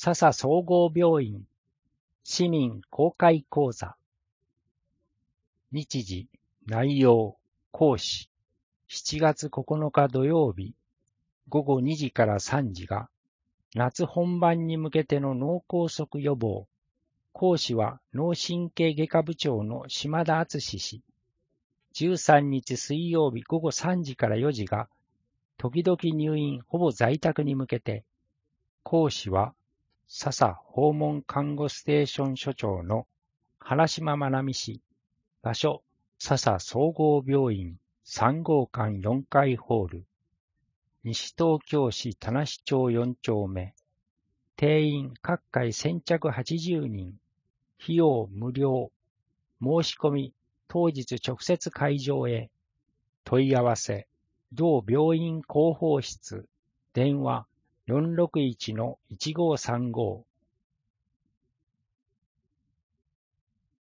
笹総合病院市民公開講座。日時、内容、講師。7月9日土曜日、午後2時から3時が、夏本番に向けての脳梗塞予防。講師は脳神経外科部長の島田敦氏。13日水曜日午後3時から4時が、時々入院ほぼ在宅に向けて、講師は笹訪問看護ステーション所長の原島まなみ氏。場所、笹総合病院3号館4階ホール。西東京市田無町4丁目。定員各回先着80人。費用無料。申し込み当日直接会場へ。問い合わせ、同病院広報室。電話461-1535。